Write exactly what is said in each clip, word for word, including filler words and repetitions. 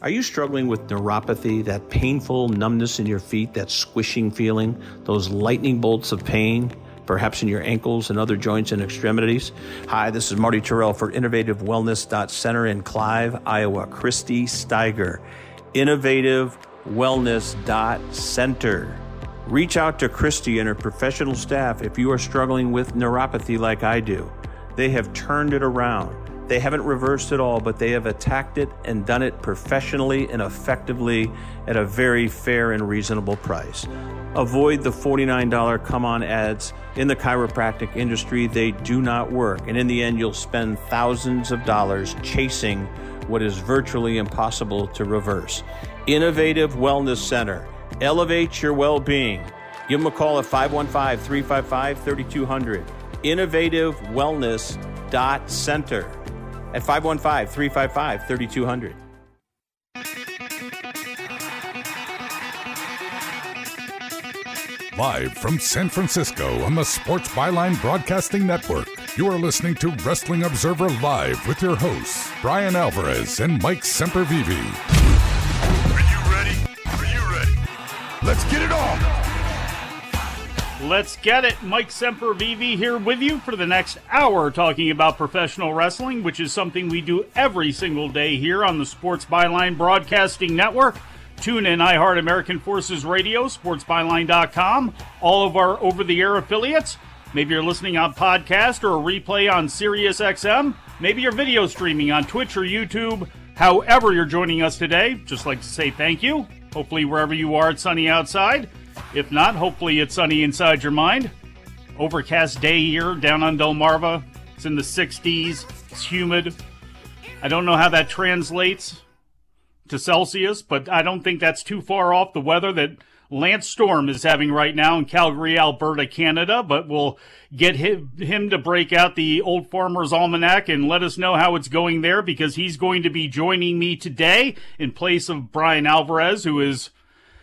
Are you struggling with neuropathy, that painful numbness in your feet, that squishing feeling, those lightning bolts of pain, perhaps in your ankles and other joints and extremities? Hi, this is Marty Terrell for Innovative Wellness Center in Clive, Iowa. Christy Steiger, Innovative Wellness Center. Reach out to Christy and her professional staff if you are struggling with neuropathy like I do. They have turned it around. They haven't reversed it all, but they have attacked it and done it professionally and effectively at a very fair and reasonable price. Avoid the forty-nine dollars come-on ads in the chiropractic industry. They do not work. And in the end, you'll spend thousands of dollars chasing what is virtually impossible to reverse. Innovative Wellness Center. Elevate your well-being. Give them a call at five one five, three five five, three two zero zero. Innovative Wellness Center. At five one five, three five five, three two zero zero. Live from San Francisco on the Sports Byline Broadcasting Network, you are listening to Wrestling Observer Live with your hosts, Brian Alvarez and Mike Sempervive. Are you ready? Are you ready? Let's get it on! Let's get it. Mike Sempervive here with you for the next hour talking about professional wrestling, which is something we do every single day here on the Sports Byline Broadcasting Network. Tune in, iHeart, American Forces Radio, sports byline dot com, all of our over-the-air affiliates. Maybe you're listening on podcast or a replay on Sirius X M. Maybe you're video streaming on Twitch or YouTube. However you're joining us today, just like to say thank you. Hopefully wherever you are, it's sunny outside. If not, hopefully it's sunny inside your mind. Overcast day here down on Delmarva. It's in the sixties. It's humid. I don't know how that translates to Celsius, but I don't think that's too far off the weather that Lance Storm is having right now in Calgary, Alberta, Canada. But we'll get him, him to break out the Old Farmer's Almanac and let us know how it's going there, because he's going to be joining me today in place of Brian Alvarez, who is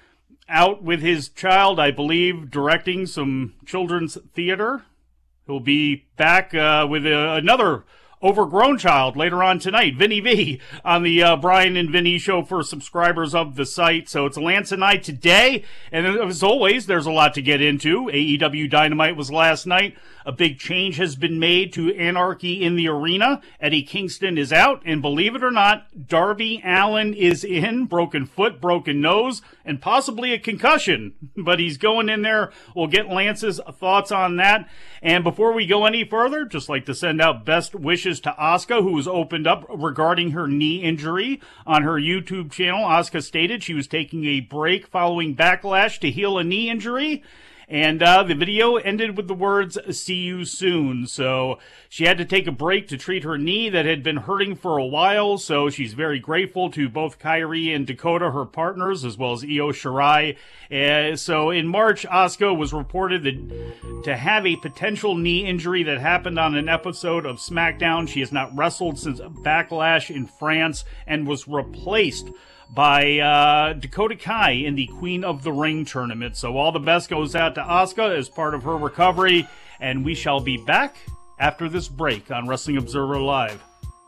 out with his child, I believe, directing some children's theater. He'll be back uh, with uh, another overgrown child later on tonight, Vinny V, on the uh, Brian and Vinny show for subscribers of the site. So it's Lance and I today, and as always, there's a lot to get into. A E W Dynamite was last night. A big change has been made to Anarchy in the Arena. Eddie Kingston is out, and believe it or not, Darby Allin is in. Broken foot, broken nose, and possibly a concussion. But he's going in there. We'll get Lance's thoughts on that. And before we go any further, just like to send out best wishes to Asuka, who was opened up regarding her knee injury on her YouTube channel. Asuka stated she was taking a break following Backlash to heal a knee injury. And uh, the video ended with the words, "See you soon." So she had to take a break to treat her knee that had been hurting for a while. So she's very grateful to both Kairi and Dakota, her partners, as well as Io Shirai. Uh, so in March, Asuka was reported that, to have a potential knee injury that happened on an episode of SmackDown. She has not wrestled since Backlash in France and was replaced by uh, Dakota Kai in the Queen of the Ring tournament. So all the best goes out to Asuka as part of her recovery, and we shall be back after this break on Wrestling Observer Live.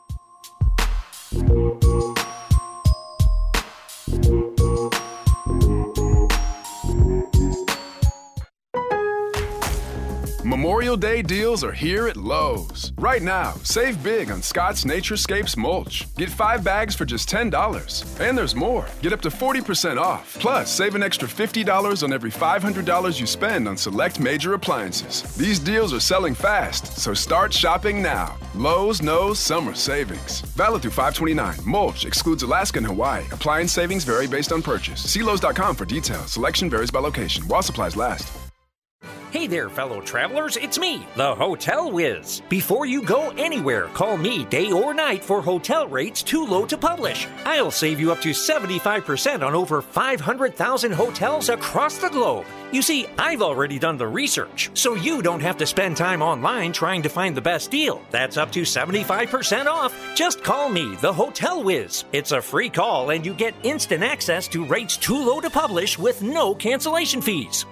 Memorial Day deals are here at Lowe's. Right now, save big on Scott's Naturescapes mulch. Get five bags for just ten dollars. And there's more. Get up to forty percent off. Plus, save an extra fifty dollars on every five hundred dollars you spend on select major appliances. These deals are selling fast, so start shopping now. Lowe's knows summer savings. Valid through five twenty-nine. Mulch excludes Alaska and Hawaii. Appliance savings vary based on purchase. See Lowe's dot com for details. Selection varies by location. While supplies last. Hey there, fellow travelers, it's me, the Hotel Whiz. Before you go anywhere, call me day or night for hotel rates too low to publish. I'll save you up to seventy-five percent on over five hundred thousand hotels across the globe. You see, I've already done the research, so you don't have to spend time online trying to find the best deal. That's up to seventy-five percent off. Just call me, the Hotel Whiz. It's a free call, and you get instant access to rates too low to publish with no cancellation fees.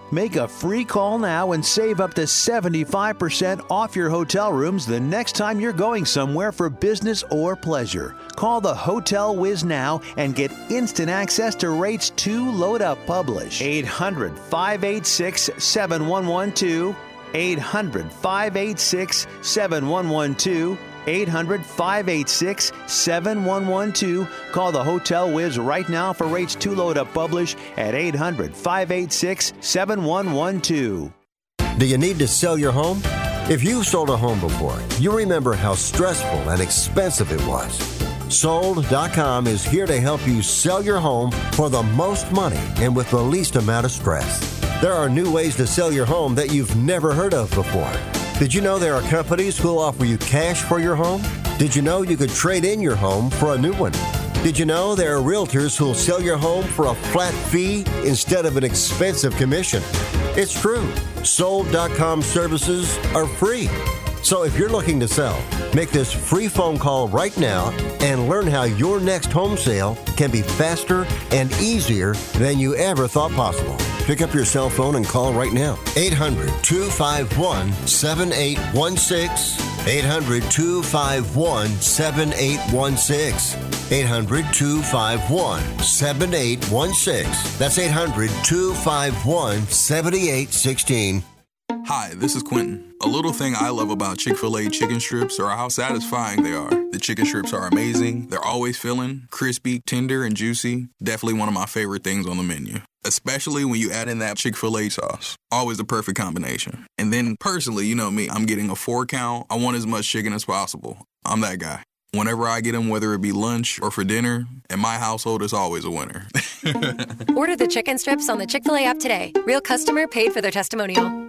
Make a free call now and save up to seventy-five percent off your hotel rooms the next time you're going somewhere for business or pleasure. Call the Hotel Wiz now and get instant access to rates too low to publish. eight hundred, five eight six, seven one one two. eight hundred, five eight six, seven one one two. eight hundred, five eight six, seven one one two. Call the Hotel Wiz right now for rates too low to publish at eight hundred, five eight six, seven one one two. Do you need to sell your home? If you've sold a home before, you remember how stressful and expensive it was. Sold dot com is here to help you sell your home for the most money and with the least amount of stress. There are new ways to sell your home that you've never heard of before. Did you know there are companies who'll offer you cash for your home? Did you know you could trade in your home for a new one? Did you know there are realtors who'll sell your home for a flat fee instead of an expensive commission? It's true. Sold dot com services are free. So if you're looking to sell, make this free phone call right now and learn how your next home sale can be faster and easier than you ever thought possible. Pick up your cell phone and call right now. eight hundred, two five one, seven eight one six. eight hundred, two five one, seven eight one six. eight hundred, two five one, seven eight one six. That's eight hundred, two five one, seven eight one six. Hi, this is Quentin. A little thing I love about Chick-fil-A chicken strips are how satisfying they are. The chicken strips are amazing. They're always filling, crispy, tender, and juicy. Definitely one of my favorite things on the menu. Especially when you add in that Chick-fil-A sauce. Always the perfect combination. And then personally, you know me, I'm getting a four count. I want as much chicken as possible. I'm that guy. Whenever I get them, whether it be lunch or for dinner, in my household, it's always a winner. Order the chicken strips on the Chick-fil-A app today. Real customer paid for their testimonial.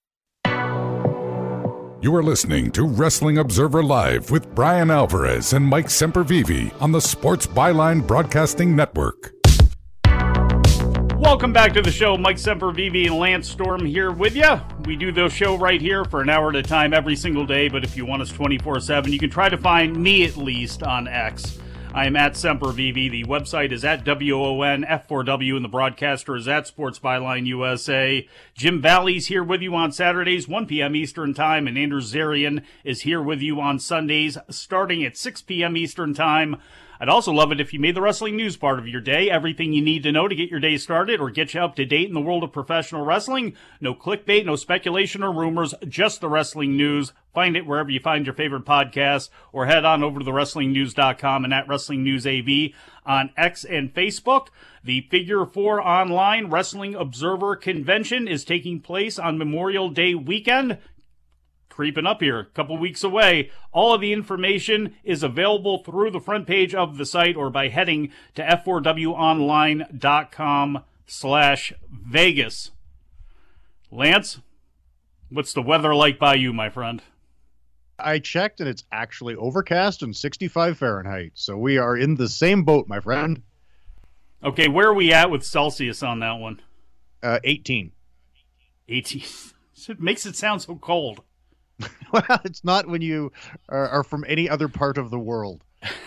You are listening to Wrestling Observer Live with Brian Alvarez and Mike Sempervive on the Sports Byline Broadcasting Network. Welcome back to the show. Mike Sempervive and Lance Storm here with you. We do the show right here for an hour at a time every single day, but if you want us twenty-four seven, you can try to find me at least on X. I am at Sempervive. The website is at W O N F four W, and the broadcaster is at Sports Byline U S A. Jim Valley's here with you on Saturdays, one p.m. Eastern Time, and Andrew Zarian is here with you on Sundays, starting at six p.m. Eastern Time. I'd also love it if you made the wrestling news part of your day. Everything you need to know to get your day started or get you up to date in the world of professional wrestling. No clickbait, no speculation or rumors, just the wrestling news. Find it wherever you find your favorite podcasts, or head on over to the wrestling news dot com and at Wrestling News A V on X and Facebook. The Figure Four Online Wrestling Observer Convention is taking place on Memorial Day weekend. Creeping up here, a couple weeks away. All of the information is available through the front page of the site or by heading to f four w online dot com slash Vegas. Lance, what's the weather like by you, my friend? I checked, and it's actually overcast and sixty-five Fahrenheit. So we are in the same boat, my friend. Okay, where are we at with Celsius on that one? Uh, eighteen. eighteen. It makes it sound so cold. Well, it's not when you are, are from any other part of the world.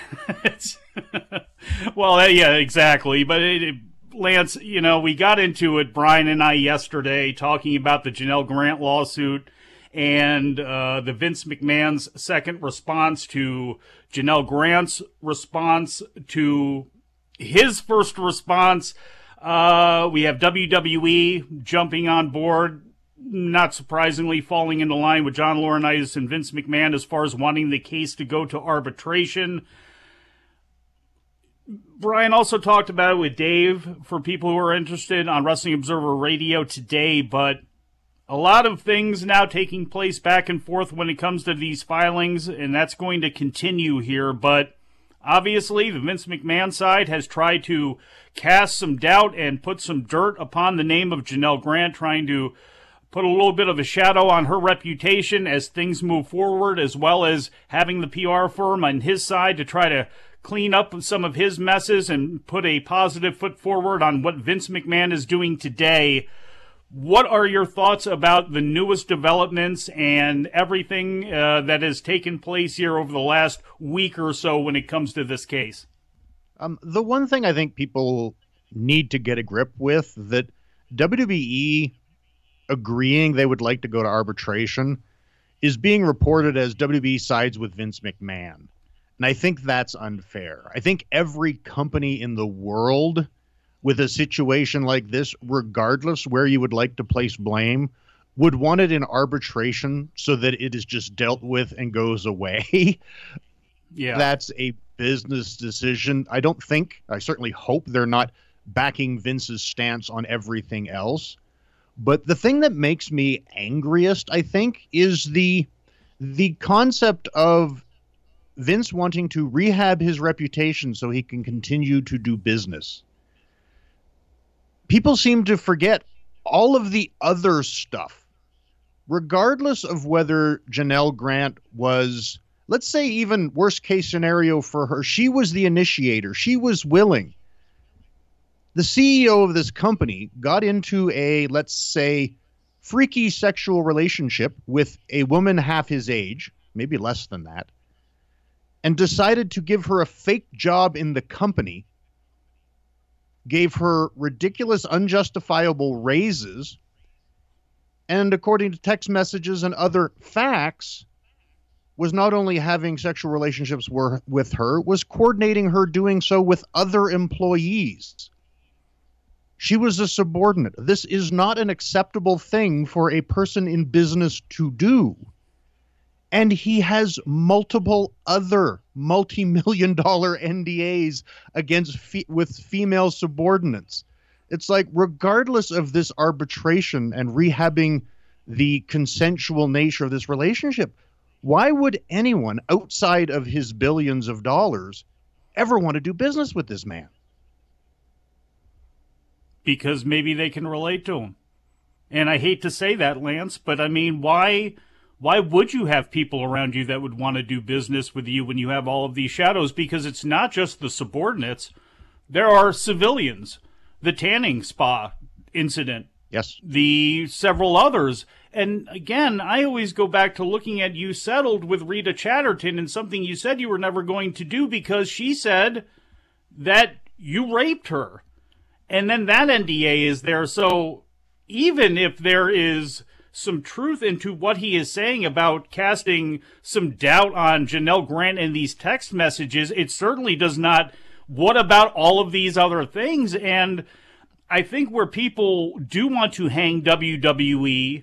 Well, yeah, exactly. But it, it, Lance, you know, we got into it, Brian and I, yesterday, talking about the Janelle Grant lawsuit and uh, the Vince McMahon's second response to Janelle Grant's response to his first response. Uh, we have W W E jumping on board, not surprisingly falling into line with John Laurinaitis and Vince McMahon as far as wanting the case to go to arbitration. Brian also talked about it with Dave for people who are interested on Wrestling Observer Radio today, but a lot of things now taking place back and forth when it comes to these filings, and that's going to continue here. But obviously, the Vince McMahon side has tried to cast some doubt and put some dirt upon the name of Janelle Grant, trying to put a little bit of a shadow on her reputation as things move forward, as well as having the P R firm on his side to try to clean up some of his messes and put a positive foot forward on what Vince McMahon is doing today. What are your thoughts about the newest developments and everything uh, that has taken place here over the last week or so when it comes to this case? Um, the one thing I think people need to get a grip with, that W W E agreeing they would like to go to arbitration is being reported as W W E sides with Vince McMahon. And I think that's unfair. I think every company in the world with a situation like this, regardless where you would like to place blame, would want it in arbitration so that it is just dealt with and goes away. Yeah. That's a business decision. I don't think, I certainly hope they're not backing Vince's stance on everything else. But the thing that makes me angriest, I think, is the the concept of Vince wanting to rehab his reputation so he can continue to do business. People seem to forget all of the other stuff. Regardless of whether Janelle Grant was, let's say even worst case scenario for her, she was the initiator. She was willing. The C E O of this company got into a, let's say, freaky sexual relationship with a woman half his age, maybe less than that, and decided to give her a fake job in the company, gave her ridiculous, unjustifiable raises, and according to text messages and other facts, was not only having sexual relationships were, with her, was coordinating her doing so with other employees. She was a subordinate. This is not an acceptable thing for a person in business to do. And he has multiple other multi-million dollar N D As against fe- with female subordinates. It's like, regardless of this arbitration and rehabbing the consensual nature of this relationship, why would anyone outside of his billions of dollars ever want to do business with this man? Because maybe they can relate to him. And I hate to say that, Lance, but I mean, why why would you have people around you that would want to do business with you when you have all of these shadows? Because it's not just the subordinates. There are civilians. The tanning spa incident. Yes. The several others. And again, I always go back to looking at you settled with Rita Chatterton and something you said you were never going to do because she said that you raped her. And then that N D A is there. So even if there is some truth into what he is saying about casting some doubt on Janelle Grant and these text messages, it certainly does not. What about all of these other things? And I think where people do want to hang W W E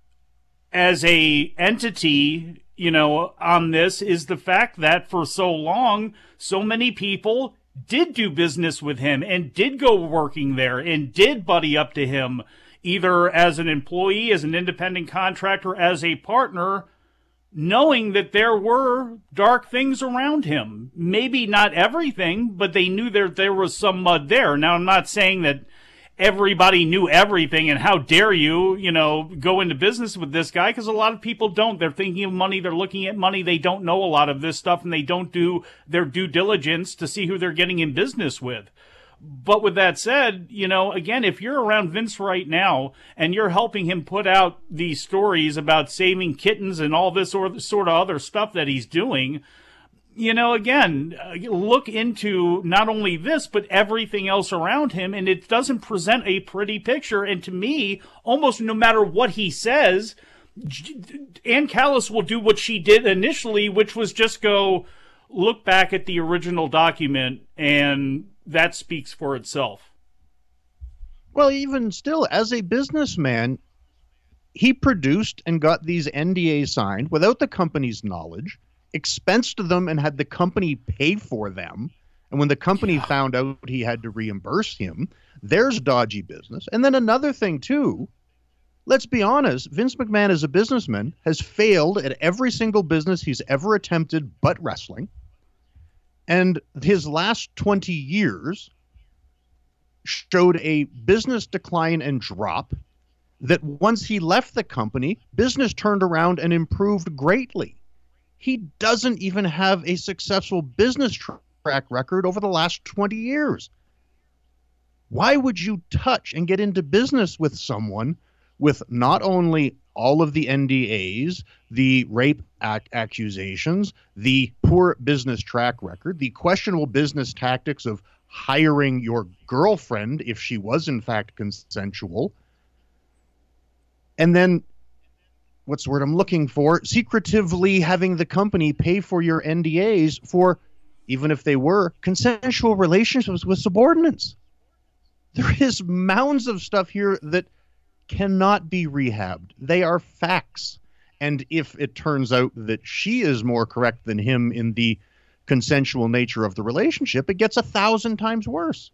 as a entity, you know, on this is the fact that for so long, so many people did do business with him and did go working there and did buddy up to him, either as an employee, as an independent contractor, as a partner, knowing that there were dark things around him. Maybe not everything, but they knew that there was some mud there. Now, I'm not saying that everybody knew everything and how dare you, you know, go into business with this guy, because a lot of people don't. They're thinking of money, they're looking at money, they don't know a lot of this stuff, and they don't do their due diligence to see who they're getting in business with. But with that said, you know, again, if you're around Vince right now and you're helping him put out these stories about saving kittens and all this sort of other stuff that he's doing, you know, again, look into not only this, but everything else around him, and it doesn't present a pretty picture. And to me, almost no matter what he says, Ann Callis will do what she did initially, which was just go look back at the original document, and that speaks for itself. Well, even still, as a businessman, he produced and got these N D As signed without the company's knowledge, expensed them and had the company pay for them. And when the company yeah. found out he had to reimburse him, there's dodgy business. And then another thing, too, let's be honest, Vince McMahon as a businessman has failed at every single business he's ever attempted but wrestling. And his last twenty years showed a business decline and drop that once he left the company, business turned around and improved greatly. He doesn't even have a successful business tra- track record over the last twenty years. Why would you touch and get into business with someone with not only all of the N D As, the rape ac- accusations, the poor business track record, the questionable business tactics of hiring your girlfriend if she was in fact consensual? And then, what's the word I'm looking for? Secretively having the company pay for your N D As for, even if they were, consensual relationships with subordinates. There is mounds of stuff here that cannot be rehabbed. They are facts. And if it turns out that she is more correct than him in the consensual nature of the relationship, it gets a thousand times worse.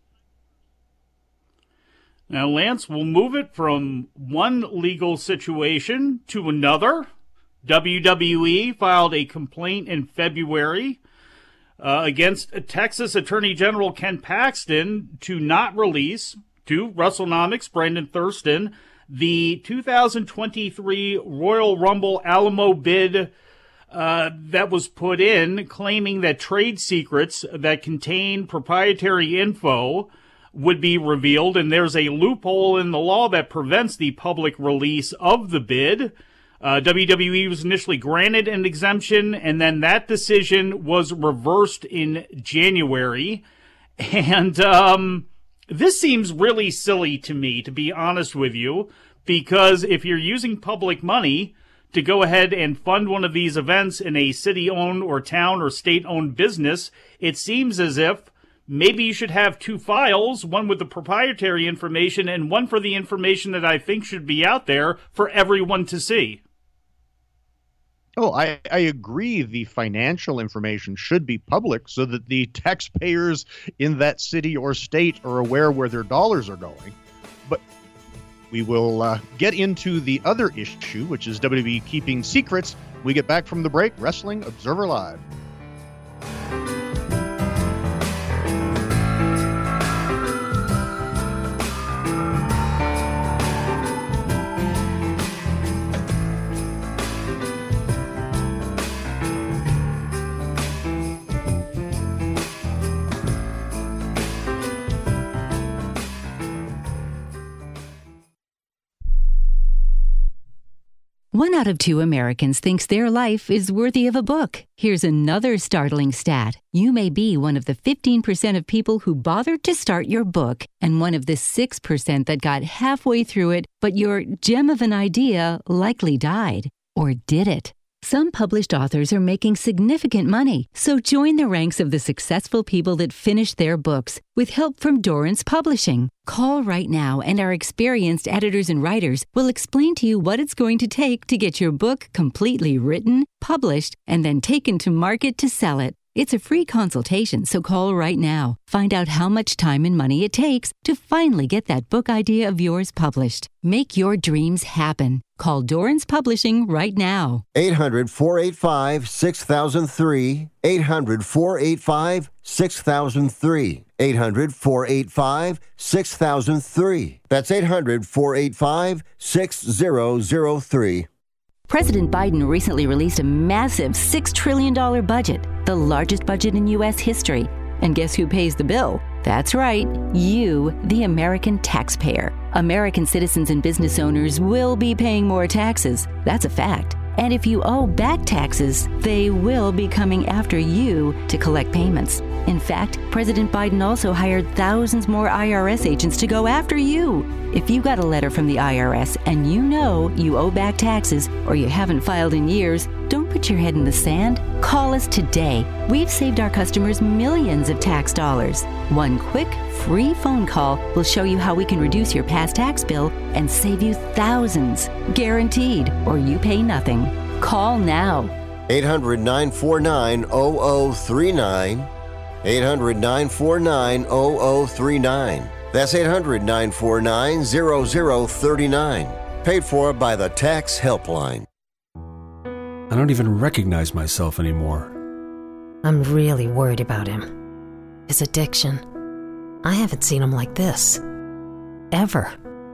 Now, Lance, we'll move it from one legal situation to another. W W E filed a complaint in February uh, against Texas Attorney General Ken Paxton to not release to WrestleNomics, Brandon Thurston, the two thousand twenty-three Royal Rumble Alamo bid uh, that was put in, claiming that trade secrets that contain proprietary info would be revealed, and there's a loophole in the law that prevents the public release of the bid. Uh, W W E was initially granted an exemption, and then that decision was reversed in January. And um, this seems really silly to me, to be honest with you, because if you're using public money to go ahead and fund one of these events in a city-owned or town or state-owned business, it seems as if maybe you should have two files, one with the proprietary information and one for the information that I think should be out there for everyone to see. Oh, I, I agree the financial information should be public so that the taxpayers in that city or state are aware where their dollars are going. But we will uh, get into the other issue, which is W W E keeping secrets. We get back from the break. Wrestling Observer Live. One out of two Americans thinks their life is worthy of a book. Here's another startling stat. You may be one of the fifteen percent of people who bothered to start your book and one of the six percent that got halfway through it, but your gem of an idea likely died. Or did it? Some published authors are making significant money, so join the ranks of the successful people that finish their books with help from Dorrance Publishing. Call right now and our experienced editors and writers will explain to you what it's going to take to get your book completely written, published, and then taken to market to sell it. It's a free consultation, so call right now. Find out how much time and money it takes to finally get that book idea of yours published. Make your dreams happen. Call Dorrance Publishing right now. eight hundred, four eight five, six thousand three. eight hundred, four eight five, six thousand three. eight hundred, four eight five, six thousand three. That's eight hundred, four eight five, six thousand three. President Biden recently released a massive six trillion dollars budget, the largest budget in U S history. And guess who pays the bill? That's right, you, the American taxpayer. American citizens and business owners will be paying more taxes. That's a fact. And if you owe back taxes, they will be coming after you to collect payments. In fact, President Biden also hired thousands more I R S agents to go after you. If you got a letter from the I R S and you know you owe back taxes or you haven't filed in years, don't put your head in the sand. Call us today. We've saved our customers millions of tax dollars. One quick, free phone call will show you how we can reduce your past tax bill and save you thousands. Guaranteed, or you pay nothing. Call now. eight hundred, nine four nine, zero zero three nine. eight hundred, nine four nine, zero zero three nine. That's eight hundred, nine four nine, zero zero three nine. Paid for by the Tax Helpline. I don't even recognize myself anymore. I'm really worried about him. His addiction. I haven't seen him like this. Ever.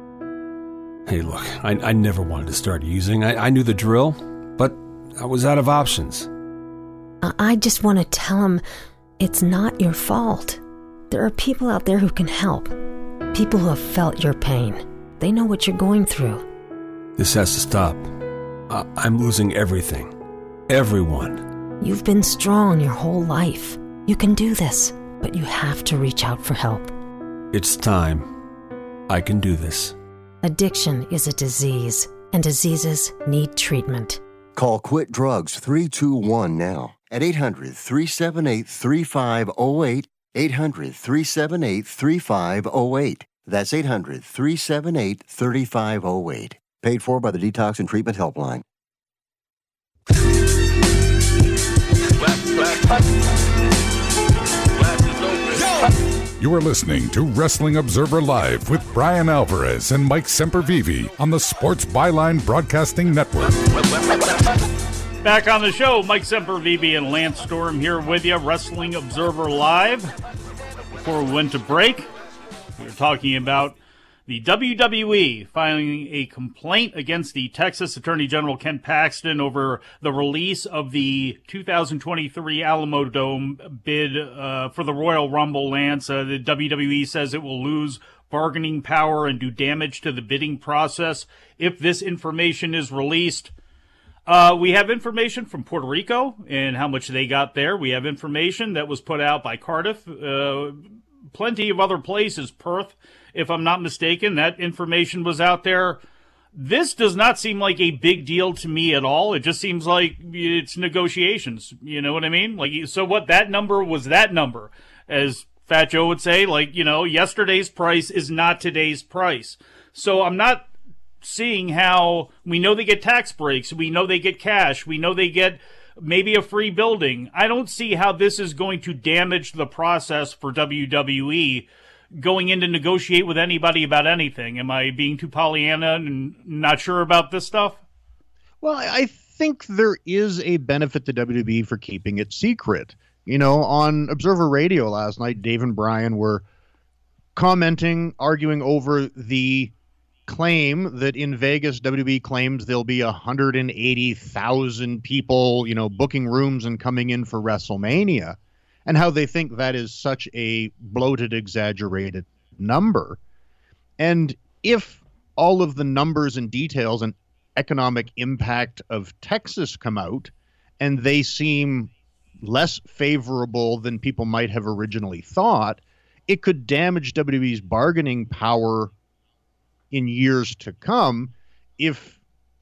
Hey, look, I, I never wanted to start using. I, I knew the drill, but I was out of options. I just want to tell him it's not your fault. There are people out there who can help. People who have felt your pain. They know what you're going through. This has to stop. I, I'm losing everything. Everyone. You've been strong your whole life. You can do this, but you have to reach out for help. It's time. I can do this. Addiction is a disease. and diseases need treatment. Call Quit Drugs three two one now at eight hundred, three seven eight, three five zero eight, eight hundred, three seven eight, three five zero eight. That's eight hundred, three seven eight, three five zero eight. Paid for by the Detox and Treatment Helpline. You are listening to Wrestling Observer Live with Brian Alvarez and Mike Sempervive on the Sports Byline Broadcasting Network. Back on the show, Mike Sempervive and Lance Storm here with you, Wrestling Observer Live. Before we went to break, we were talking about the W W E filing a complaint against the Texas Attorney General Ken Paxton over the release of the two thousand twenty-three Alamo Dome bid uh, for the Royal Rumble, Lance. Uh, the W W E says it will lose bargaining power and do damage to the bidding process if this information is released. Uh, we have information from Puerto Rico and how much they got there. We have information that was put out by Cardiff, uh, plenty of other places, Perth, if I'm not mistaken. That information was out there. This does not seem like a big deal to me at all. It just seems like it's negotiations. You know what I mean? Like, so what, that number was that number. As Fat Joe would say, like, you know, yesterday's price is not today's price. So I'm not seeing how, we know they get tax breaks, we know they get cash, we know they get maybe a free building. I don't see how this is going to damage the process for W W E going in to negotiate with anybody about anything. Am I being too Pollyanna and not sure about this stuff? Well, I think there is a benefit to W W E for keeping it secret. You know, on Observer Radio last night, Dave and Brian were commenting, arguing over the claim that in Vegas, W W E claims there'll be one hundred eighty thousand people, you know, booking rooms and coming in for WrestleMania, and how they think that is such a bloated, exaggerated number. And if all of the numbers and details and economic impact of Texas come out and they seem less favorable than people might have originally thought, it could damage W W E's bargaining power in years to come if,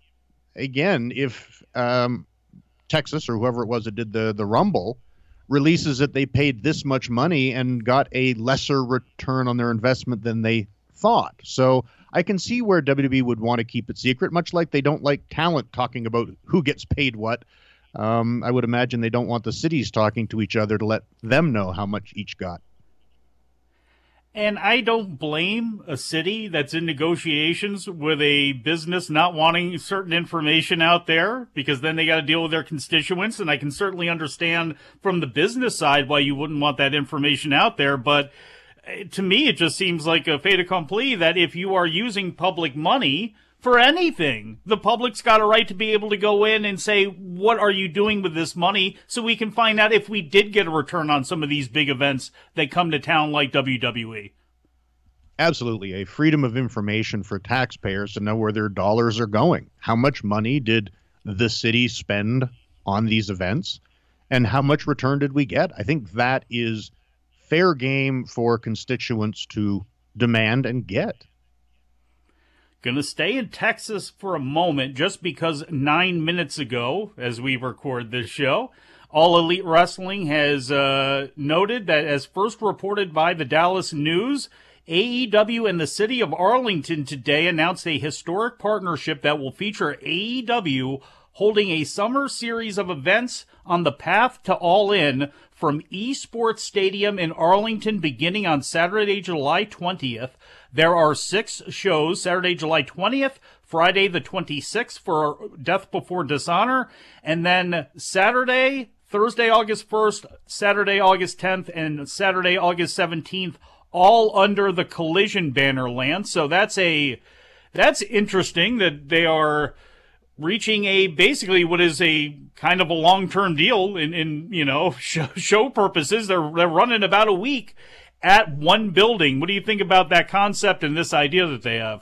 again, if um, Texas or whoever it was that did the, the Rumble releases that they paid this much money and got a lesser return on their investment than they thought. So I can see where W W E would want to keep it secret, much like they don't like talent talking about who gets paid what. Um, I would imagine they don't want the cities talking to each other to let them know how much each got. And I don't blame a city that's in negotiations with a business not wanting certain information out there, because then they got to deal with their constituents. And I can certainly understand from the business side why you wouldn't want that information out there. But to me, it just seems like a fait accompli that if you are using public money for anything, the public's got a right to be able to go in and say, what are you doing with this money? So we can find out if we did get a return on some of these big events that come to town like W W E. Absolutely. A freedom of information for taxpayers to know where their dollars are going. How much money did the city spend on these events? And how much return did we get? I think that is fair game for constituents to demand and get. Going to stay in Texas for a moment, just because nine minutes ago, as we record this show, All Elite Wrestling has uh, noted that, as first reported by the Dallas News, A E W and the city of Arlington today announced a historic partnership that will feature A E W holding a summer series of events on the path to All In from Esports Stadium in Arlington beginning on Saturday, July twentieth. There are six shows, Saturday, July twentieth, Friday the twenty-sixth for Death Before Dishonor, and then Saturday, Thursday, August first, Saturday, August tenth, and Saturday, August seventeenth, all under the Collision banner, Lance. So that's a that's interesting that they are reaching a basically what is a kind of a long-term deal in, in you know, show, show purposes. They're they're running about a week at one building. What do you think about that concept and this idea that they have?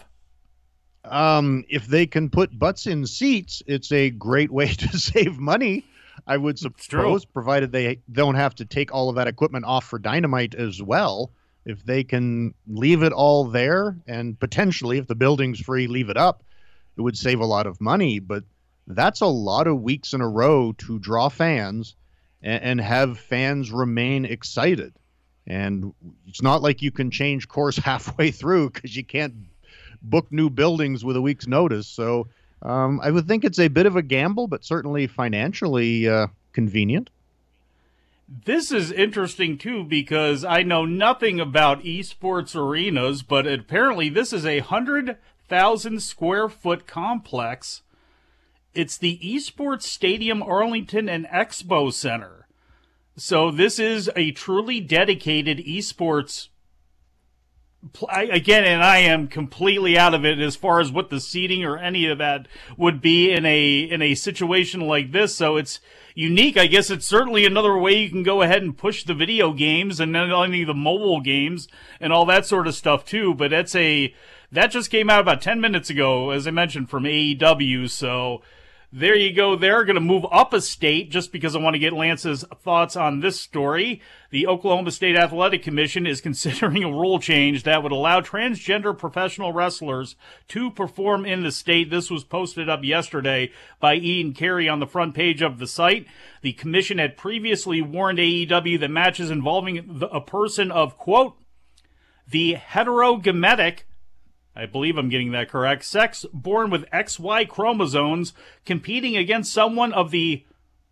Um, if they can put butts in seats, it's a great way to save money, I would suppose, provided they don't have to take all of that equipment off for Dynamite as well. If they can leave it all there and potentially, if the building's free, leave it up, it would save a lot of money, but that's a lot of weeks in a row to draw fans and, and have fans remain excited. And it's not like you can change course halfway through because you can't book new buildings with a week's notice. So um, I would think it's a bit of a gamble, but certainly financially uh, convenient. This is interesting, too, because I know nothing about esports arenas, but apparently this is a one hundred thousand square foot complex. It's the Esports Stadium Arlington and Expo Center. So this is a truly dedicated esports pl- I, again, and I am completely out of it as far as what the seating or any of that would be in a in a situation like this. So it's unique. I guess it's certainly another way you can go ahead and push the video games and not only the mobile games and all that sort of stuff too. But that's a that just came out about ten minutes ago, as I mentioned, from A E W. So there you go. They're going to move up a state just because I want to get Lance's thoughts on this story. The Oklahoma State Athletic Commission is considering a rule change that would allow transgender professional wrestlers to perform in the state. This was posted up yesterday by Ian Carey on the front page of the site. The commission had previously warned A E W that matches involving a person of, quote, the heterogametic, I believe I'm getting that correct, sex born with X Y chromosomes competing against someone of the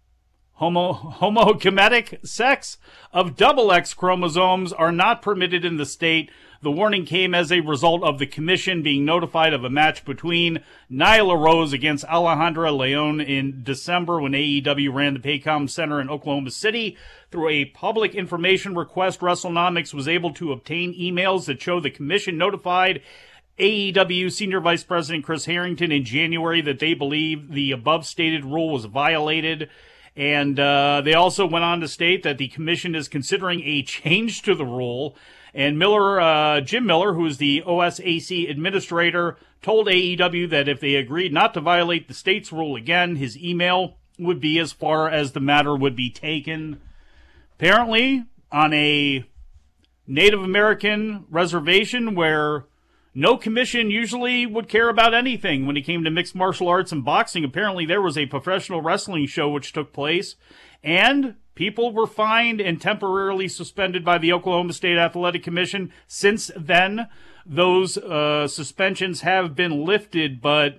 homo homogametic sex of double X chromosomes are not permitted in the state. The warning came as a result of the commission being notified of a match between Nyla Rose against Alejandra Leon in December when A E W ran the Paycom Center in Oklahoma City. Through a public information request, WrestleNomics was able to obtain emails that show the commission notified A E W Senior Vice President Chris Harrington in January that they believe the above stated rule was violated. And uh, they also went on to state that the commission is considering a change to the rule. And Miller, uh, Jim Miller, who is the O S A C administrator, told A E W that if they agreed not to violate the state's rule again, his email would be as far as the matter would be taken. Apparently, on a Native American reservation where no commission usually would care about anything when it came to mixed martial arts and boxing, apparently there was a professional wrestling show which took place, and people were fined and temporarily suspended by the Oklahoma State Athletic Commission. Since then, those uh, suspensions have been lifted, but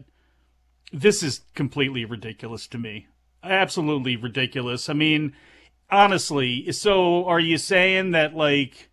this is completely ridiculous to me. Absolutely ridiculous. I mean, honestly, so are you saying that, like,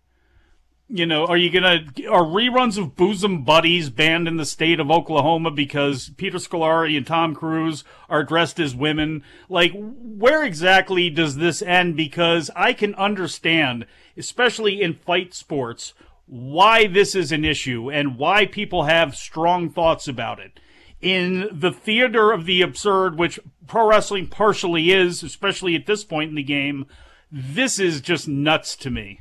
you know, are you going to, are reruns of Bosom Buddies banned in the state of Oklahoma because Peter Scolari and Tom Cruise are dressed as women? Like, where exactly does this end? Because I can understand, especially in fight sports, why this is an issue and why people have strong thoughts about it. In the theater of the absurd, which pro wrestling partially is, especially at this point in the game, this is just nuts to me.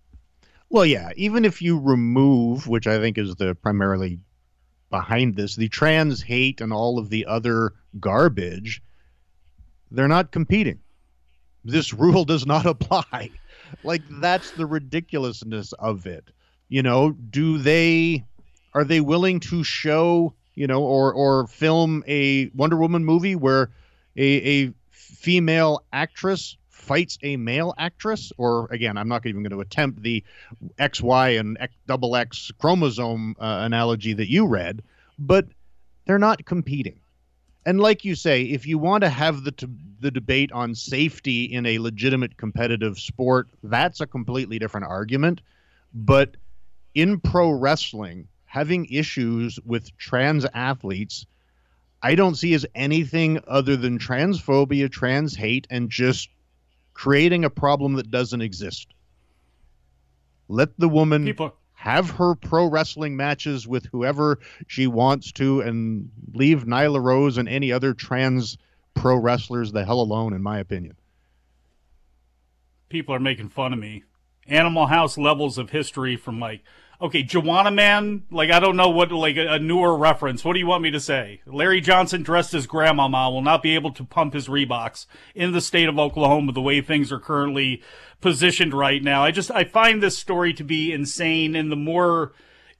Well, yeah, even if you remove, which I think is the primarily behind this, the trans hate and all of the other garbage, they're not competing. This rule does not apply. Like, that's the ridiculousness of it. You know, do they, are they willing to show, you know, or, or film a Wonder Woman movie where a, a female actress fights a male actress? Or again, I'm not even going to attempt the X Y and X, double X chromosome uh, analogy that you read, but they're not competing. And like you say, if you want to have the t- the debate on safety in a legitimate competitive sport, that's a completely different argument. But in pro wrestling, having issues with trans athletes, I don't see as anything other than transphobia, trans hate, and just creating a problem that doesn't exist. Let the woman People. have her pro wrestling matches with whoever she wants to and leave Nyla Rose and any other trans pro wrestlers the hell alone, in my opinion. People are making fun of me. Animal House levels of history from, like, okay, Joanna Man, like, I don't know what, like, a, a newer reference. What do you want me to say? Larry Johnson dressed as Grandmama will not be able to pump his Reeboks in the state of Oklahoma the way things are currently positioned right now. I just, I find this story to be insane, and the more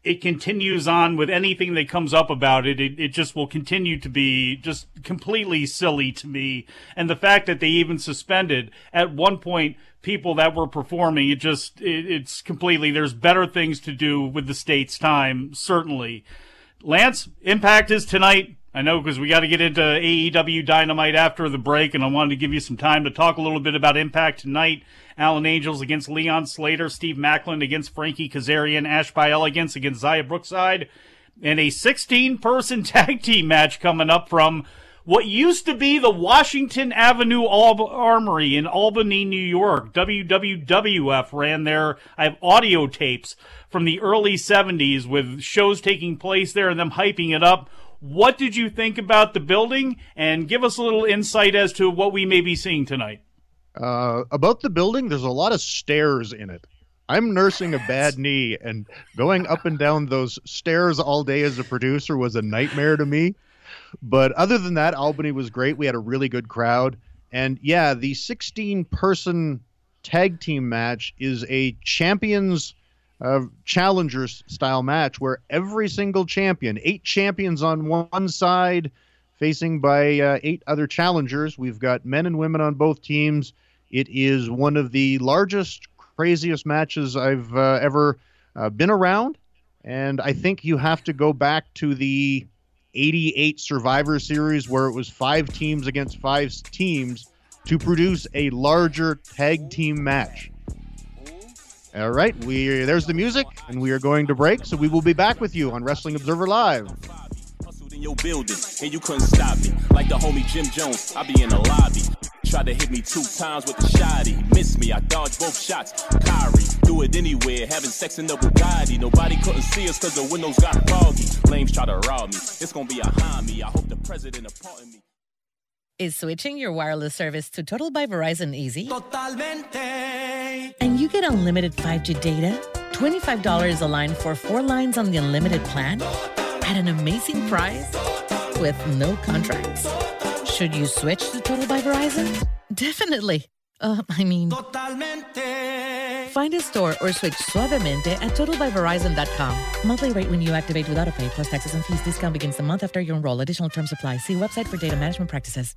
it continues on with anything that comes up about it, it, it just will continue to be just completely silly to me. And the fact that they even suspended at one point people that were performing, it just, it, it's completely, there's better things to do with the state's time, certainly. Lance, Impact is tonight. I know, because we got to get into A E W Dynamite after the break, and I wanted to give you some time to talk a little bit about Impact tonight. Alan Angels against Leon Slater, Steve Macklin against Frankie Kazarian, Ash by Elegance against Zaya Brookside, and a sixteen-person tag team match coming up from what used to be the Washington Avenue Al- Armory in Albany, New York. W W F ran there. I have audio tapes from the early seventies with shows taking place there and them hyping it up. What did you think about the building? And give us a little insight as to what we may be seeing tonight. Uh, about the building, there's a lot of stairs in it. I'm nursing a bad knee, and going up and down those stairs all day as a producer was a nightmare to me. But other than that, Albany was great. We had a really good crowd. And yeah, the sixteen-person tag team match is a champions uh, challengers style match where every single champion, eight champions on one side, facing by uh, eight other challengers. We've got men and women on both teams. It is one of the largest, craziest matches I've uh, ever uh, been around. And I think you have to go back to the eighty-eight Survivor Series where it was five teams against five teams to produce a larger tag team match. All right, we there's the music, and we are going to break, so we will be back with you on Wrestling Observer Live. In your building, and you couldn't stop me. Like the homie Jim Jones, I be in the lobby. Tried to hit me two times with the shotty. Missed me, I dodged both shots. Kyrie, do it anywhere, having sex in the Bugatti. Nobody couldn't see us cause the windows got foggy. Flames try to rob me, it's gonna be a homie. I hope the president pardon me. Is switching your wireless service to Total by Verizon easy? Totalmente. And you get unlimited five G data, twenty-five dollars a line for four lines on the unlimited plan, at an amazing price with no contracts. Should you switch to Total by Verizon? Definitely. Uh, I mean... Totalmente. Find a store or switch suavemente at total by verizon dot com. Monthly rate when you activate without a pay plus taxes and fees. Discount begins the month after you enroll. Additional terms apply. See website for data management practices.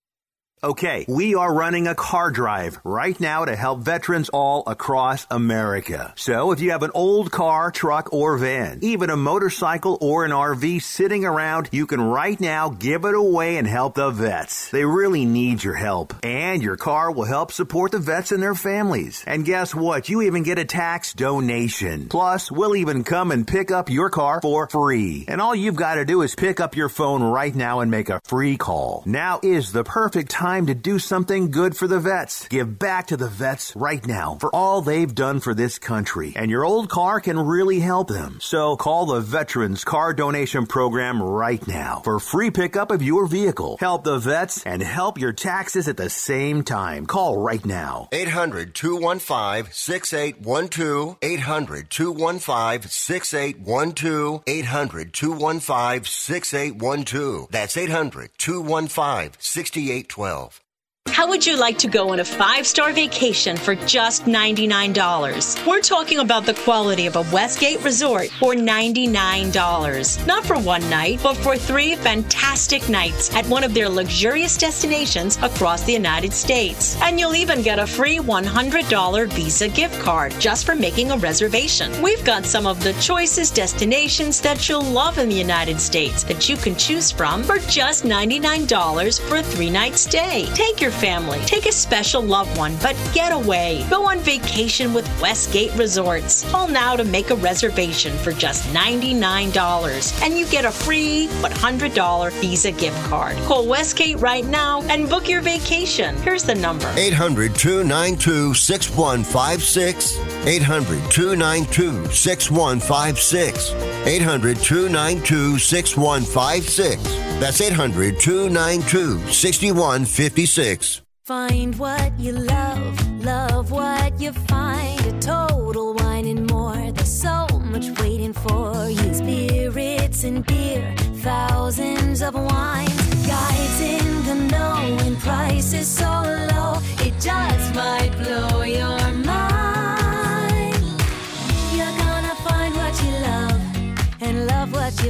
Okay, we are running a car drive right now to help veterans all across America. So if you have an old car, truck, or van, even a motorcycle or an R V sitting around, you can right now give it away and help the vets. They really need your help. And your car will help support the vets and their families. And guess what? You even get a tax donation. Plus, we'll even come and pick up your car for free. And all you've got to do is pick up your phone right now and make a free call. Now is the perfect time Time to do something good for the vets. Give back to the vets right now for all they've done for this country. And your old car can really help them. So call the Veterans Car Donation Program right now for free pickup of your vehicle. Help the vets and help your taxes at the same time. Call right now. eight hundred, two one five, six eight one two. eight hundred, two one five, six eight one two. eight hundred, two one five, six eight one two. That's eight hundred, two one five, six eight one two. How would you like to go on a five-star vacation for just ninety-nine dollars? We're talking about the quality of a Westgate resort for ninety-nine dollars. Not for one night, but for three fantastic nights at one of their luxurious destinations across the United States. And you'll even get a free one hundred dollars Visa gift card just for making a reservation. We've got some of the choicest destinations that you'll love in the United States that you can choose from for just ninety-nine dollars for a three-night stay. Take your family, take a special loved one, but get away. Go on vacation with Westgate Resorts. Call now to make a reservation for just ninety-nine dollars, and you get a free one hundred dollars Visa gift card. Call Westgate right now and book your vacation. Here's the number. eight hundred, two nine two, six one five six. eight hundred, two nine two, six one five six. eight hundred, two nine two, six one five six. That's eight hundred, two nine two, six one five six. Find what you love, love what you find. A Total Wine and More. There's so much waiting for you. Spirits and beer, thousands of wines. Guides in the know and prices so low, it just might blow your mind. You're gonna find what you love.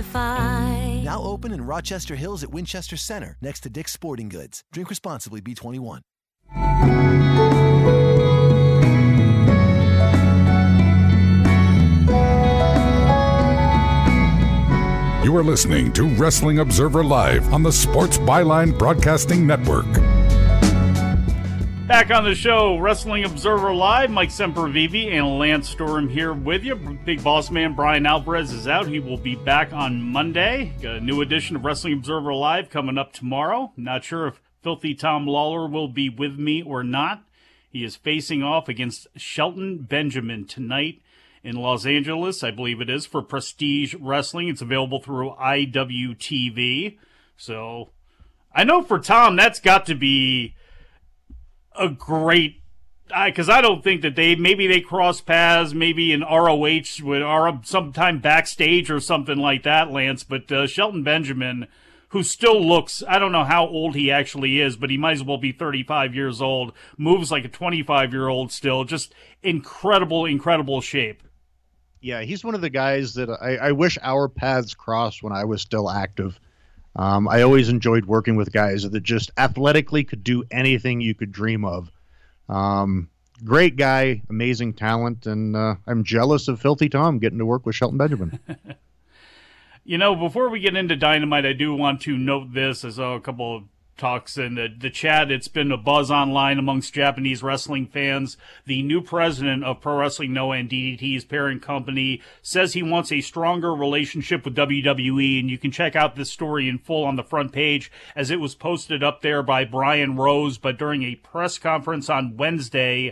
find. Now open in Rochester Hills at Winchester Center, next to Dick's Sporting Goods. Drink responsibly, B twenty-one. You are listening to Wrestling Observer Live on the Sports Byline Broadcasting Network. Back on the show, Wrestling Observer Live, Mike Sempervive and Lance Storm here with you. Big boss man Brian Alvarez is out. He will be back on Monday. Got a new edition of Wrestling Observer Live coming up tomorrow. Not sure if Filthy Tom Lawler will be with me or not. He is facing off against Shelton Benjamin tonight in Los Angeles, I believe it is, for Prestige Wrestling. It's available through I W T V. So I know for Tom, that's got to be a great, because I, I don't think that they, maybe they cross paths, maybe in R O H with or sometime backstage or something like that, Lance. But uh, Shelton Benjamin, who still looks, I don't know how old he actually is, but he might as well be thirty-five years old, moves like a twenty-five-year-old still, just incredible, incredible shape. Yeah, he's one of the guys that I, I wish our paths crossed when I was still active. Um, I always enjoyed working with guys that just athletically could do anything you could dream of. Um, great guy, amazing talent, and uh, I'm jealous of Filthy Tom getting to work with Shelton Benjamin. You know, before we get into Dynamite, I do want to note this. I saw a couple of talks in the, the chat. It's been a buzz online amongst Japanese wrestling fans. The new president of Pro Wrestling Noah and D D T's parent company says he wants a stronger relationship with W W E, and you can check out this story in full on the front page as it was posted up there by Brian Rose. But during a press conference on Wednesday,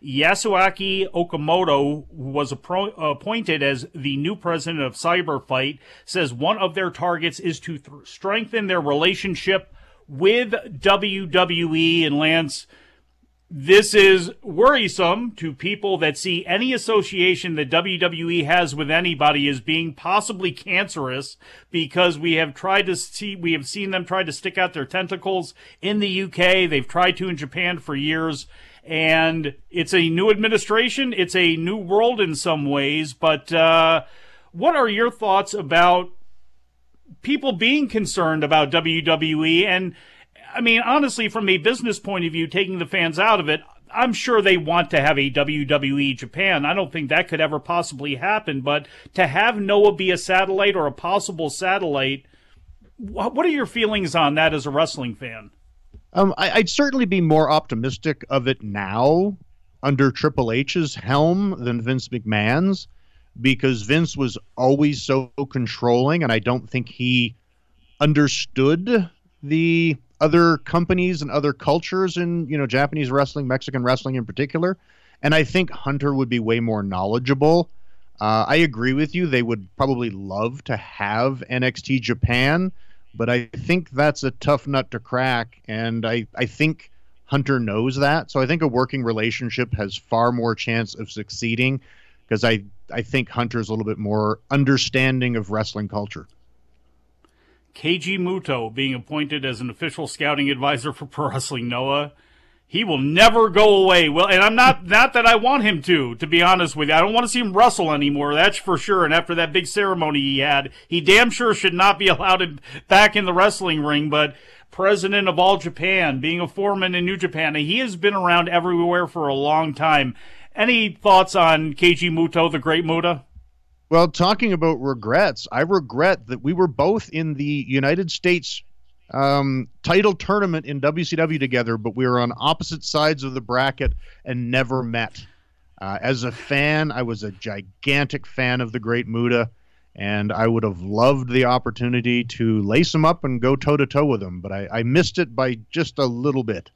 Yasuaki Okamoto, who was appro- appointed as the new president of Cyberfight, says one of their targets is to th- strengthen their relationship with W W E. And Lance, this is worrisome to people that see any association that W W E has with anybody as being possibly cancerous, because we have tried to see, we have seen them try to stick out their tentacles in the U K. They've tried to in Japan for years. And it's a new administration. It's a new world in some ways. But uh, what are your thoughts about people being concerned about W W E? And, I mean, honestly, from a business point of view, taking the fans out of it, I'm sure they want to have a W W E Japan. I don't think that could ever possibly happen. But to have Noah be a satellite or a possible satellite, what are your feelings on that as a wrestling fan? Um, I, I'd certainly be more optimistic of it now under Triple H's helm than Vince McMahon's, because Vince was always so controlling, and I don't think he understood the other companies and other cultures in, you know, Japanese wrestling, Mexican wrestling in particular. And I think Hunter would be way more knowledgeable. Uh, I agree with you. They would probably love to have N X T Japan, but I think that's a tough nut to crack, and I, I think Hunter knows that. So I think a working relationship has far more chance of succeeding, because I, I think Hunter's a little bit more understanding of wrestling culture. Keiji Muto being appointed as an official scouting advisor for Pro Wrestling Noah. He will never go away. Well, and I'm not, not that I want him to, to be honest with you. I don't want to see him wrestle anymore, that's for sure. And after that big ceremony he had, he damn sure should not be allowed to, back in the wrestling ring. But president of All Japan, being a foreman in New Japan, he has been around everywhere for a long time. Any thoughts on Keiji Muto, the Great Muta? Well, talking about regrets, I regret that we were both in the United States um, title tournament in W C W together, but we were on opposite sides of the bracket and never met. Uh, as a fan, I was a gigantic fan of the Great Muta, and I would have loved the opportunity to lace him up and go toe-to-toe with him, but I, I missed it by just a little bit.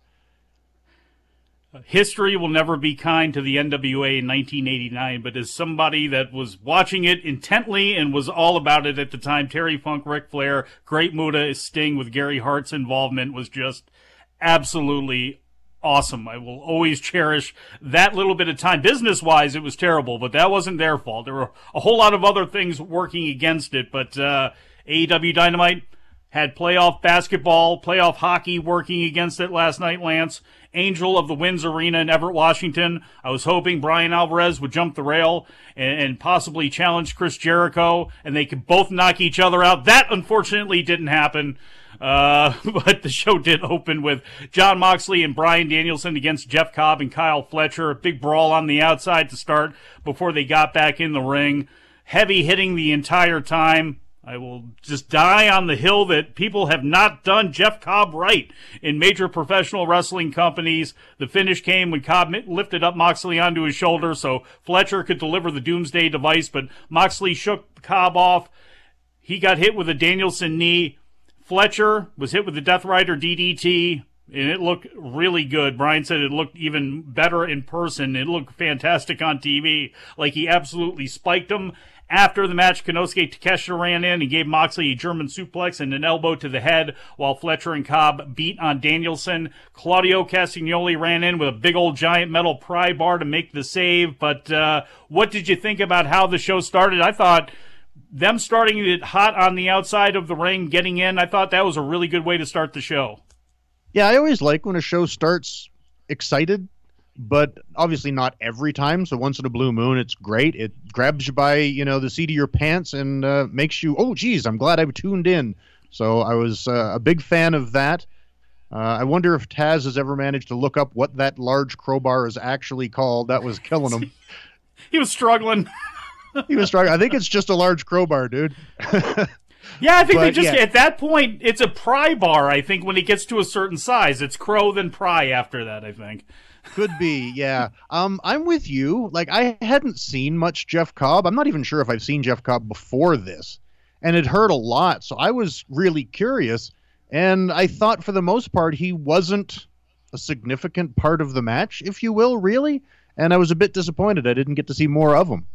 History will never be kind to the N W A in nineteen eighty-nine, but as somebody that was watching it intently and was all about it at the time, Terry Funk, Ric Flair, Great Muta, Sting with Gary Hart's involvement was just absolutely awesome. I will always cherish that little bit of time. Business-wise, it was terrible, but that wasn't their fault. There were a whole lot of other things working against it, but uh, A E W Dynamite had playoff basketball, playoff hockey working against it last night, Lance. Angel of the Winds Arena in Everett, Washington. I was hoping Brian Alvarez would jump the rail and, and possibly challenge Chris Jericho, and they could both knock each other out. That, unfortunately, didn't happen. Uh, but the show did open with Jon Moxley and Bryan Danielson against Jeff Cobb and Kyle Fletcher. A big brawl on the outside to start before they got back in the ring. Heavy hitting the entire time. I will just die on the hill that people have not done Jeff Cobb right in major professional wrestling companies. The finish came when Cobb lifted up Moxley onto his shoulder so Fletcher could deliver the Doomsday Device, but Moxley shook Cobb off. He got hit with a Danielson knee. Fletcher was hit with the Death Rider D D T, and it looked really good. Brian said it looked even better in person. It looked fantastic on T V, like he absolutely spiked him. After the match, Konosuke Takeshita ran in and gave Moxley a German suplex and an elbow to the head while Fletcher and Cobb beat on Danielson. Claudio Castagnoli ran in with a big old giant metal pry bar to make the save. But uh, what did you think about how the show started? I thought them starting it hot on the outside of the ring, getting in, I thought that was a really good way to start the show. Yeah, I always like when a show starts excited, but obviously not every time. So once in a blue moon, it's great. It grabs you by, you know, the seat of your pants and uh, makes you, oh, geez, I'm glad I tuned in. So I was uh, a big fan of that. Uh, I wonder if Taz has ever managed to look up what that large crowbar is actually called. That was killing him. He was struggling. He was struggling. I think it's just a large crowbar, dude. Yeah, I think But, they just, yeah. at that point, it's a pry bar, I think, when it gets to a certain size. It's crow, then pry after that, I think. Could be, yeah. Um, I'm with you. Like, I hadn't seen much Jeff Cobb. I'm not even sure if I've seen Jeff Cobb before this. And it hurt a lot, so I was really curious. And I thought, for the most part, he wasn't a significant part of the match, if you will, really. And I was a bit disappointed I didn't get to see more of him.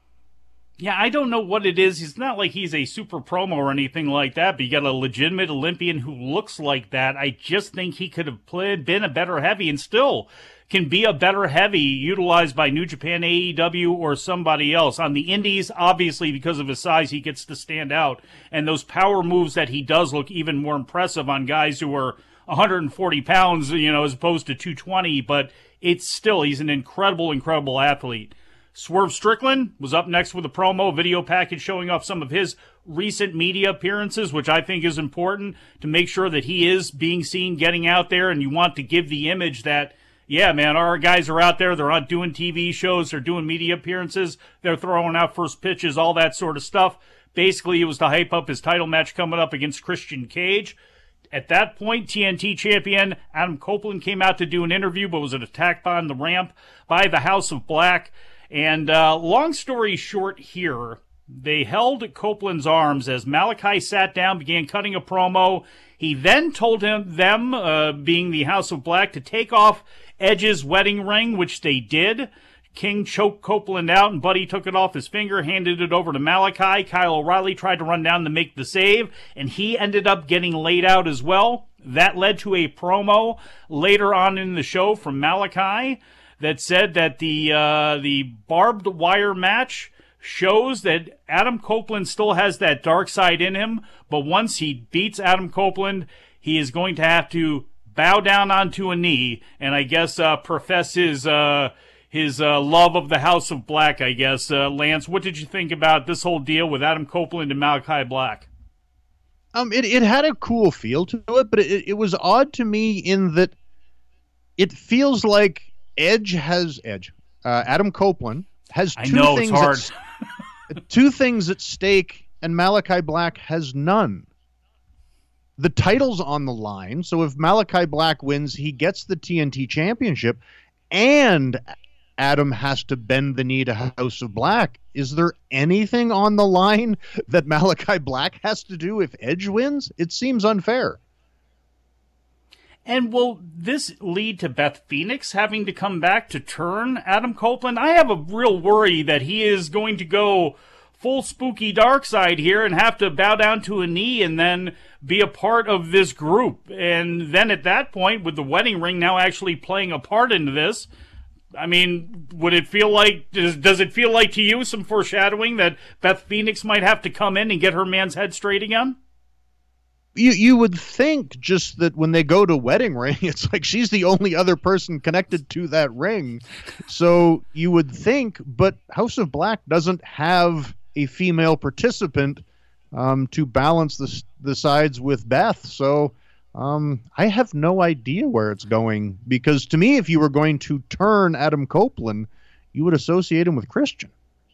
Yeah, I don't know what it is. It's not like he's a super promo or anything like that, but you got a legitimate Olympian who looks like that. I just think he could have played, been a better heavy and still can be a better heavy utilized by New Japan, A E W, or somebody else. On the indies, obviously, because of his size, he gets to stand out. And those power moves that he does look even more impressive on guys who are one hundred forty pounds, you know, as opposed to two twenty, but it's still, he's an incredible, incredible athlete. Swerve Strickland was up next with a promo video package showing off some of his recent media appearances, which I think is important to make sure that he is being seen getting out there, and you want to give the image that, yeah, man, our guys are out there, they're not doing T V shows, they're doing media appearances, they're throwing out first pitches, all that sort of stuff. Basically, it was to hype up his title match coming up against Christian Cage. At that point, T N T champion Adam Copeland came out to do an interview, but was attacked on the ramp by the House of Black. And uh, long story short here, they held Copeland's arms as Malachi sat down, began cutting a promo. He then told him, them, uh, being the House of Black, to take off Edge's wedding ring, which they did. King choked Copeland out, and Buddy took it off his finger, handed it over to Malachi. Kyle O'Reilly tried to run down to make the save, and he ended up getting laid out as well. That led to a promo later on in the show from Malachi that said that the uh, the barbed wire match shows that Adam Copeland still has that dark side in him, but once he beats Adam Copeland, he is going to have to bow down onto a knee and I guess uh, profess his uh, his uh, love of the House of Black, I guess. Uh, Lance, what did you think about this whole deal with Adam Copeland and Malachi Black? Um, it, it had a cool feel to it, but it, it was odd to me in that it feels like Edge has Edge. Uh, Adam Copeland has two I know, things. It's hard. At, two things at stake, and Malachi Black has none. The title's on the line, so if Malachi Black wins, he gets the T N T Championship, and Adam has to bend the knee to House of Black. Is there anything on the line that Malachi Black has to do if Edge wins? It seems unfair. And will this lead to Beth Phoenix having to come back to turn Adam Copeland? I have a real worry that he is going to go full spooky dark side here and have to bow down to a knee and then be a part of this group. And then at that point, with the wedding ring now actually playing a part into this, I mean, would it feel like, does, does it feel like to you some foreshadowing that Beth Phoenix might have to come in and get her man's head straight again? You you would think just that when they go to wedding ring, it's like she's the only other person connected to that ring. So you would think, but House of Black doesn't have a female participant um, to balance the the sides with Beth. So um, I have no idea where it's going, because to me, if you were going to turn Adam Copeland, you would associate him with Christian.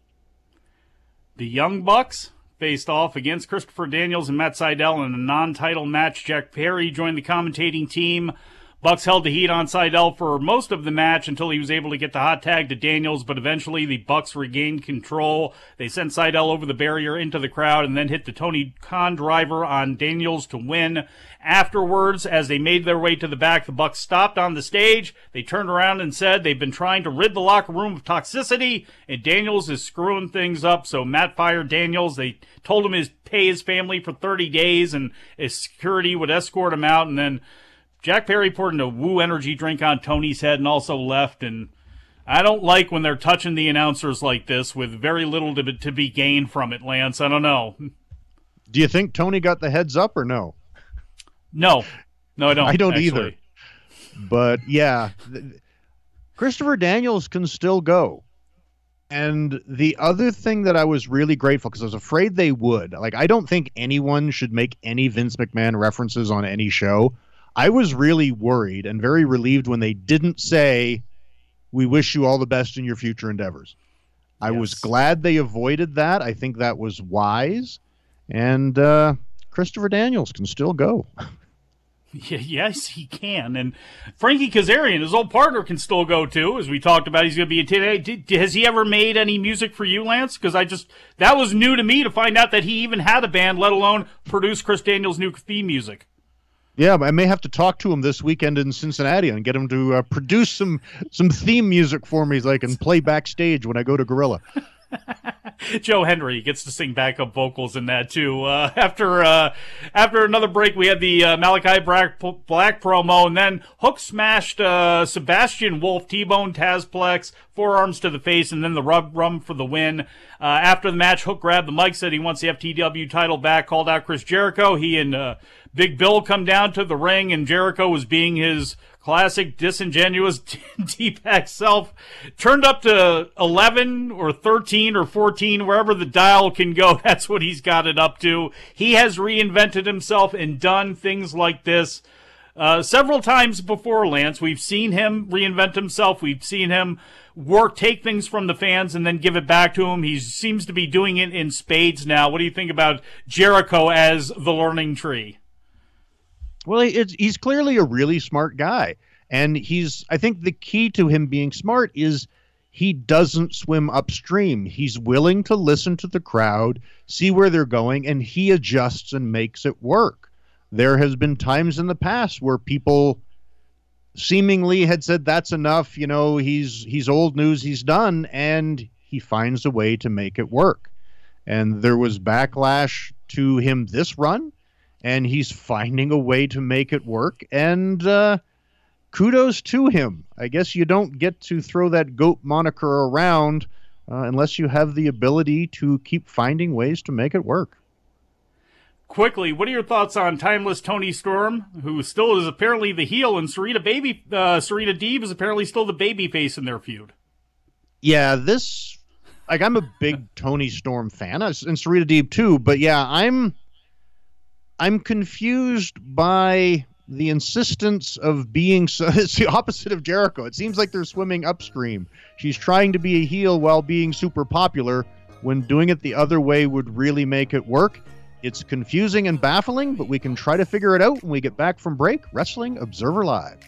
The Young Bucks faced off against Christopher Daniels and Matt Sydal in a non-title match. Jack Perry joined the commentating team. Bucks held the heat on Sydal for most of the match until he was able to get the hot tag to Daniels, but eventually the Bucks regained control. They sent Sydal over the barrier into the crowd and then hit the Tony Khan driver on Daniels to win. Afterwards, as they made their way to the back, the Bucks stopped on the stage. They turned around and said they've been trying to rid the locker room of toxicity, and Daniels is screwing things up. So Matt fired Daniels. They told him to pay his family for thirty days, and his security would escort him out. And then Jack Perry poured a Woo energy drink on Tony's head and also left. And I don't like when they're touching the announcers like this with very little to, to be gained from it, Lance. I don't know. Do you think Tony got the heads up or no? No. No, I don't. I don't actually. either. But, yeah, Christopher Daniels can still go. And the other thing that I was really grateful, because I was afraid they would. Like, I don't think anyone should make any Vince McMahon references on any show. I was really worried and very relieved when they didn't say, "We wish you all the best in your future endeavors." I yes. was glad they avoided that. I think that was wise. And uh, Christopher Daniels can still go. Yeah, yes, he can. And Frankie Kazarian, his old partner, can still go too, as we talked about. He's going to be a today. Did, has he ever made any music for you, Lance? Because I just, that was new to me to find out that he even had a band, let alone produce Chris Daniels' new theme music. Yeah, I may have to talk to him this weekend in Cincinnati and get him to uh, produce some some theme music for me so I can play backstage when I go to Gorilla. Joe Hendry gets to sing backup vocals in that too. Uh, after uh, after another break, we had the uh, Malachi Black, Black promo, and then Hook smashed uh, Sebastian Wolf, T-Bone Tazplex, forearms to the face, and then the rub rum for the win. Uh, after the match, Hook grabbed the mic, said he wants the F T W title back, called out Chris Jericho. He and uh, Big Bill come down to the ring, and Jericho was being his classic disingenuous D-Pack self, turned up to eleven or thirteen or fourteen, wherever the dial can go. That's what he's got it up to. He has reinvented himself and done things like this uh, several times before, Lance. We've seen him reinvent himself. We've seen him work, take things from the fans and then give it back to him. He seems to be doing it in spades now. What do you think about Jericho as the learning tree? Well, it's, he's clearly a really smart guy. And he's, I think the key to him being smart is he doesn't swim upstream. He's willing to listen to the crowd, see where they're going, and he adjusts and makes it work. There has been times in the past where people seemingly had said, that's enough, you know, he's he's old news, he's done, and he finds a way to make it work. And there was backlash to him this run, and he's finding a way to make it work, and uh, kudos to him. I guess you don't get to throw that GOAT moniker around uh, unless you have the ability to keep finding ways to make it work. Quickly, what are your thoughts on Timeless Tony Storm, who still is apparently the heel, and Sarita Baby, uh, Sarita Deeb is apparently still the baby face in their feud? Yeah, this, like, I'm a big Tony Storm fan, and Sarita Deeb too, but yeah, I'm, I'm confused by the insistence of being so, it's the opposite of Jericho. It seems like they're swimming upstream. She's trying to be a heel while being super popular, when doing it the other way would really make it work. It's confusing and baffling, but we can try to figure it out when we get back from break. Wrestling Observer Live.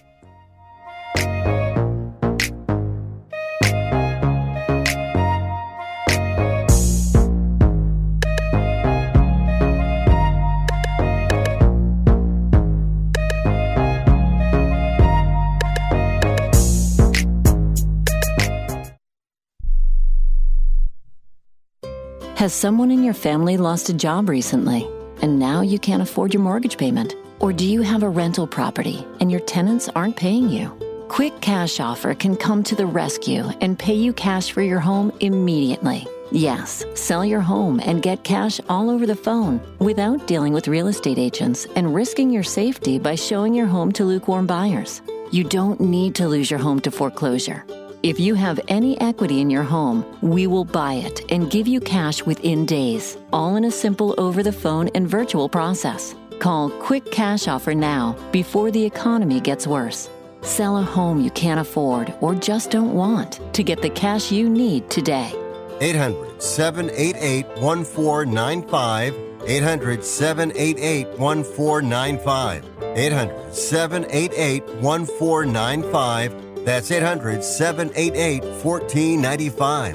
Has someone in your family lost a job recently, and now you can't afford your mortgage payment? Or do you have a rental property and your tenants aren't paying you? Quick Cash Offer can come to the rescue and pay you cash for your home immediately. Yes, sell your home and get cash all over the phone without dealing with real estate agents and risking your safety by showing your home to lukewarm buyers. You don't need to lose your home to foreclosure. If you have any equity in your home, we will buy it and give you cash within days, all in a simple over-the-phone and virtual process. Call Quick Cash Offer now before the economy gets worse. Sell a home you can't afford or just don't want to get the cash you need today. eight hundred, seven eight eight, one four nine five. eight hundred, seven eight eight, one four nine five. eight hundred, seven eight eight, one four nine five. That's eight hundred, seven eight eight, one four nine five.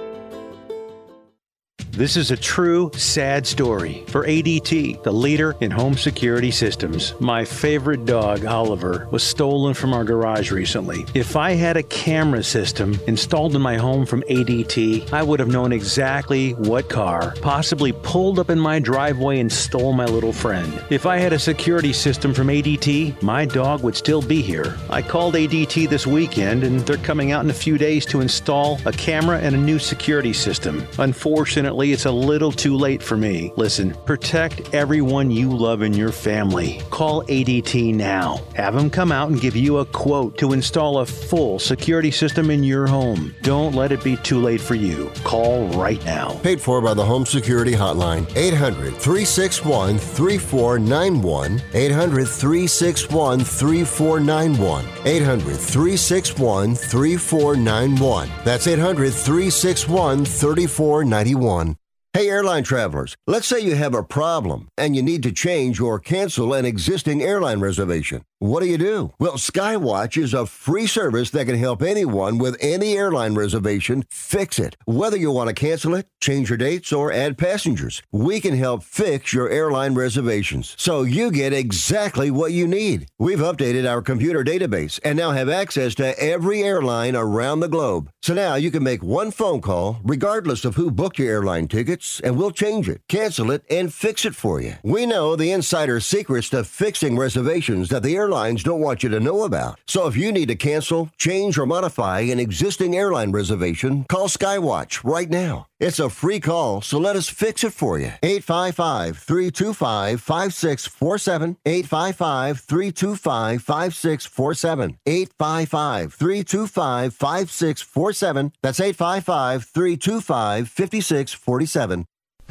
This is a true, sad story for A D T, the leader in home security systems. My favorite dog, Oliver, was stolen from our garage recently. If I had a camera system installed in my home from A D T, I would have known exactly what car possibly pulled up in my driveway and stole my little friend. If I had a security system from A D T, my dog would still be here. I called A D T this weekend, and they're coming out in a few days to install a camera and a new security system. Unfortunately, it's a little too late for me. Listen, protect everyone you love in your family. Call A D T now. Have them come out and give you a quote to install a full security system in your home. Don't let it be too late for you. Call right now. Paid for by the Home Security Hotline. eight hundred, three six one, three four nine one. eight hundred, three six one, three four nine one. eight hundred, three six one, three four nine one. That's eight hundred, three six one, three four nine one. Hey, airline travelers, let's say you have a problem and you need to change or cancel an existing airline reservation. What do you do? Well, Skywatch is a free service that can help anyone with any airline reservation fix it. Whether you want to cancel it, change your dates, or add passengers, we can help fix your airline reservations so you get exactly what you need. We've updated our computer database and now have access to every airline around the globe. So now you can make one phone call regardless of who booked your airline tickets, and we'll change it, cancel it, and fix it for you. We know the insider secrets to fixing reservations that the airlines don't want you to know about. So if you need to cancel, change, or modify an existing airline reservation, call Skywatch right now. It's a free call, so let us fix it for you. eight five five, three two five, five six four seven. eight five five, three two five, five six four seven. eight five five, three two five, five six four seven. That's eight five five, three two five, five six four seven.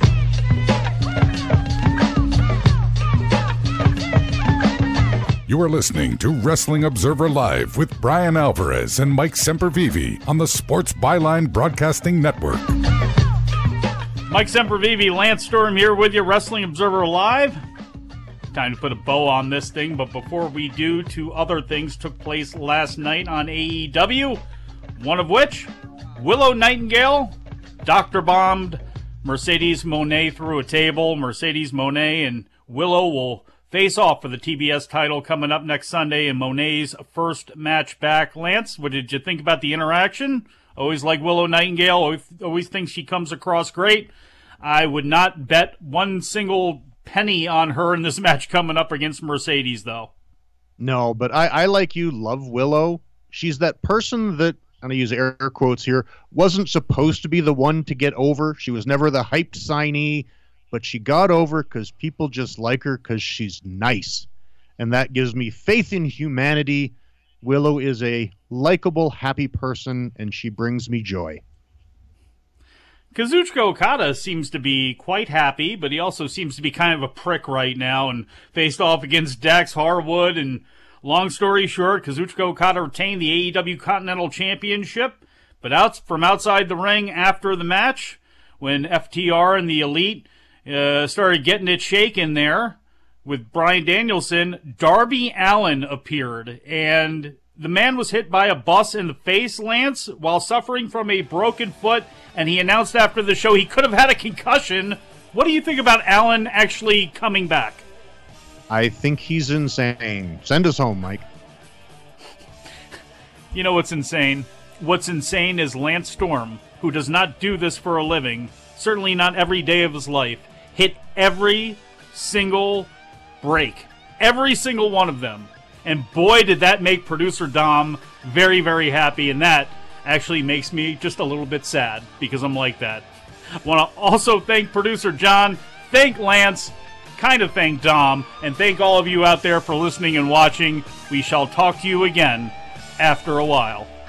You are listening to Wrestling Observer Live with Brian Alvarez and Mike Sempervive on the Sports Byline Broadcasting Network. Mike Sempervive, Lance Storm here with you, Wrestling Observer Live. Time to put a bow on this thing, but before we do, two other things took place last night on A E W, one of which, Willow Nightingale, Doctor Bombed Mercedes Moné through a table. Mercedes Moné and Willow will face off for the T B S title coming up next Sunday in Moné's first match back. Lance, what did you think about the interaction? Always like Willow Nightingale. Always, always think she comes across great. I would not bet one single penny on her in this match coming up against Mercedes, though. No, but I, I like you, love Willow. She's that person that, I'm going to use air quotes here, wasn't supposed to be the one to get over. She was never the hyped signee, but she got over because people just like her because she's nice. And that gives me faith in humanity. Willow is a likable, happy person, and she brings me joy. Kazuchika Okada seems to be quite happy, but he also seems to be kind of a prick right now and faced off against Dax Harwood. And long story short, Kazuchika Okada retained the A E W Continental Championship, but out from outside the ring after the match, when F T R and the Elite uh, started getting it shaken there with Bryan Danielson, Darby Allin appeared, and the man was hit by a bus in the face, Lance, while suffering from a broken foot, and he announced after the show he could have had a concussion. What do you think about Allin actually coming back? I think he's insane. Send us home, Mike. You know what's insane? What's insane is Lance Storm, who does not do this for a living, certainly not every day of his life, hit every single break. Every single one of them. And boy, did that make producer Dom very, very happy. And that actually makes me just a little bit sad because I'm like that. I want to also thank producer John, thank Lance, kind of thank Dom, and thank all of you out there for listening and watching. We shall talk to you again after a while.